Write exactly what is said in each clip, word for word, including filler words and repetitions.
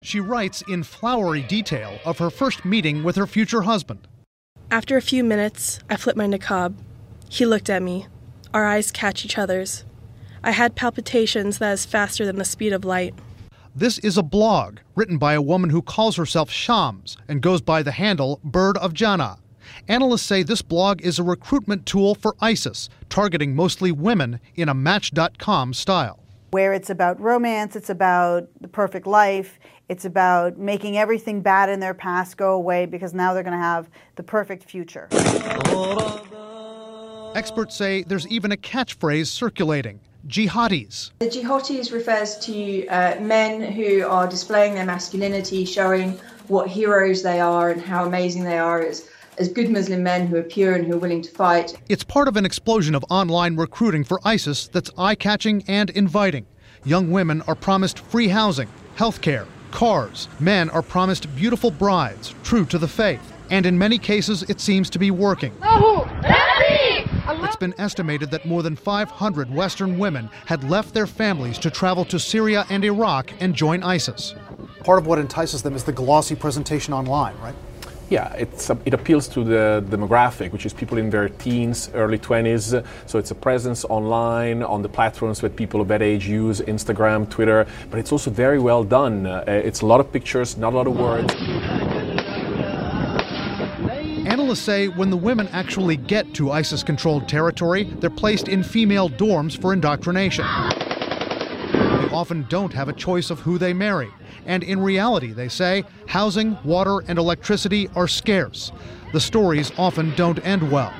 She writes in flowery detail of her first meeting with her future husband. After a few minutes, I flipped my niqab. He looked at me. Our eyes catch each other's. I had palpitations that is faster than the speed of light. This is a blog written by a woman who calls herself Shams and goes by the handle Bird of Jannah. Analysts say this blog is a recruitment tool for ISIS, targeting mostly women in a Match dot com style. Where it's about romance, it's about the perfect life, it's about making everything bad in their past go away because now they're going to have the perfect future. Experts say there's even a catchphrase circulating: jihadis. The jihadis refers to uh, men who are displaying their masculinity, showing what heroes they are and how amazing they are as, as good Muslim men who are pure and who are willing to fight. It's part of an explosion of online recruiting for ISIS that's eye-catching and inviting. Young women are promised free housing, health care, cars. Men are promised beautiful brides, true to the faith. And in many cases, it seems to be working. It's been estimated that more than five hundred Western women had left their families to travel to Syria and Iraq and join ISIS. Part of what entices them is the glossy presentation online, right? Yeah, it's a, it appeals to the demographic, which is people in their teens, early twenties. So it's a presence online, on the platforms that people of that age use, Instagram, Twitter. But it's also very well done. Uh, it's a lot of pictures, not a lot of words. Analysts say when the women actually get to ISIS-controlled territory, they're placed in female dorms for indoctrination. They often don't have a choice of who they marry. And in reality, they say, housing, water, and electricity are scarce. The stories often don't end well.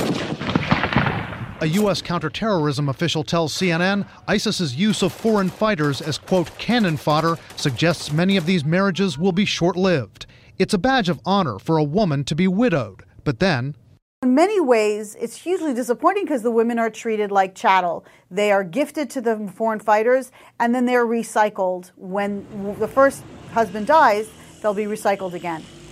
A U S counterterrorism official tells C N N ISIS's use of foreign fighters as, quote, cannon fodder suggests many of these marriages will be short-lived. It's a badge of honor for a woman to be widowed. But then, in many ways, it's hugely disappointing because the women are treated like chattel. They are gifted to the foreign fighters, and then they're recycled. When the first husband dies, they'll be recycled again.